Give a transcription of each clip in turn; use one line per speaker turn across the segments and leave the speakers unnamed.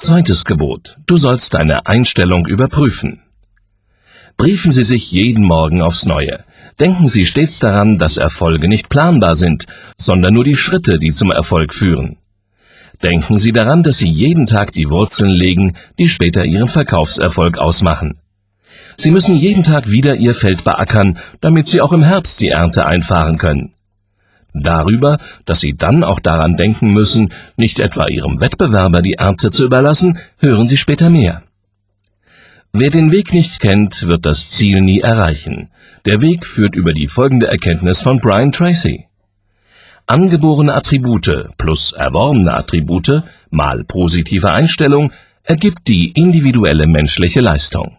Zweites Gebot: Du sollst deine Einstellung überprüfen. Briefen Sie sich jeden Morgen aufs Neue. Denken Sie stets daran, dass Erfolge nicht planbar sind, sondern nur die Schritte, die zum Erfolg führen. Denken Sie daran, dass Sie jeden Tag die Wurzeln legen, die später Ihren Verkaufserfolg ausmachen. Sie müssen jeden Tag wieder Ihr Feld beackern, damit Sie auch im Herbst die Ernte einfahren können. Darüber, dass Sie dann auch daran denken müssen, nicht etwa Ihrem Wettbewerber die Ernte zu überlassen, hören Sie später mehr. Wer den Weg nicht kennt, wird das Ziel nie erreichen. Der Weg führt über die folgende Erkenntnis von Brian Tracy: Angeborene Attribute plus erworbene Attribute mal positive Einstellung ergibt die individuelle menschliche Leistung.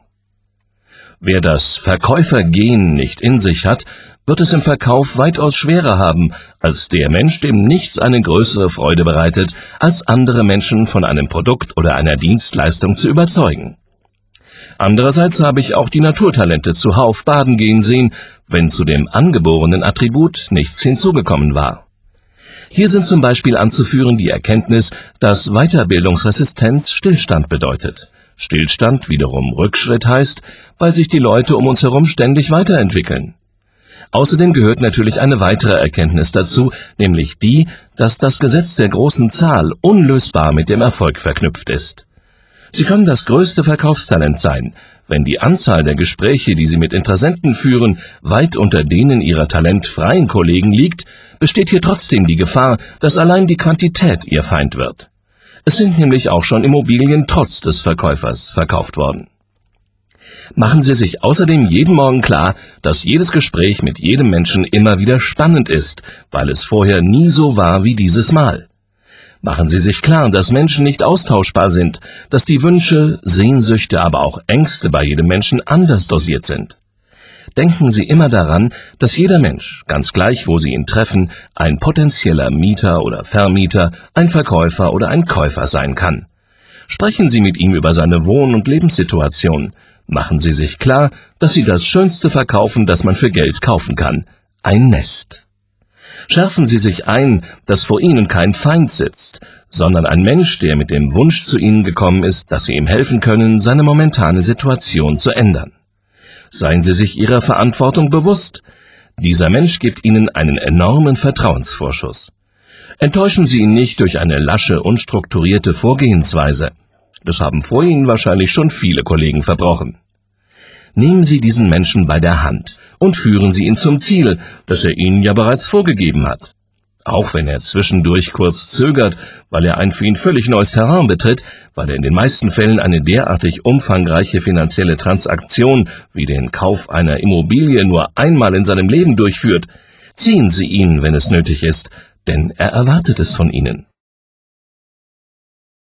Wer das Verkäufergen nicht in sich hat, wird es im Verkauf weitaus schwerer haben als der Mensch, dem nichts eine größere Freude bereitet, als andere Menschen von einem Produkt oder einer Dienstleistung zu überzeugen. Andererseits habe ich auch die Naturtalente zuhauf baden gehen sehen, wenn zu dem angeborenen Attribut nichts hinzugekommen war. Hier sind zum Beispiel anzuführen die Erkenntnis, dass Weiterbildungsresistenz Stillstand bedeutet. Stillstand wiederum Rückschritt heißt, weil sich die Leute um uns herum ständig weiterentwickeln. Außerdem gehört natürlich eine weitere Erkenntnis dazu, nämlich die, dass das Gesetz der großen Zahl unlösbar mit dem Erfolg verknüpft ist. Sie können das größte Verkaufstalent sein. Wenn die Anzahl der Gespräche, die Sie mit Interessenten führen, weit unter denen Ihrer talentfreien Kollegen liegt, besteht hier trotzdem die Gefahr, dass allein die Quantität Ihr Feind wird. Es sind nämlich auch schon Immobilien trotz des Verkäufers verkauft worden. Machen Sie sich außerdem jeden Morgen klar, dass jedes Gespräch mit jedem Menschen immer wieder spannend ist, weil es vorher nie so war wie dieses Mal. Machen Sie sich klar, dass Menschen nicht austauschbar sind, dass die Wünsche, Sehnsüchte, aber auch Ängste bei jedem Menschen anders dosiert sind. Denken Sie immer daran, dass jeder Mensch, ganz gleich wo Sie ihn treffen, ein potenzieller Mieter oder Vermieter, ein Verkäufer oder ein Käufer sein kann. Sprechen Sie mit ihm über seine Wohn- und Lebenssituation. Machen Sie sich klar, dass Sie das Schönste verkaufen, das man für Geld kaufen kann: ein Nest. Schärfen Sie sich ein, dass vor Ihnen kein Feind sitzt, sondern ein Mensch, der mit dem Wunsch zu Ihnen gekommen ist, dass Sie ihm helfen können, seine momentane Situation zu ändern. Seien Sie sich Ihrer Verantwortung bewusst. Dieser Mensch gibt Ihnen einen enormen Vertrauensvorschuss. Enttäuschen Sie ihn nicht durch eine lasche, unstrukturierte Vorgehensweise. Das haben vor Ihnen wahrscheinlich schon viele Kollegen verbrochen. Nehmen Sie diesen Menschen bei der Hand und führen Sie ihn zum Ziel, das er Ihnen ja bereits vorgegeben hat. Auch wenn er zwischendurch kurz zögert, weil er ein für ihn völlig neues Terrain betritt, weil er in den meisten Fällen eine derartig umfangreiche finanzielle Transaktion wie den Kauf einer Immobilie nur einmal in seinem Leben durchführt, ziehen Sie ihn, wenn es nötig ist, denn er erwartet es von Ihnen.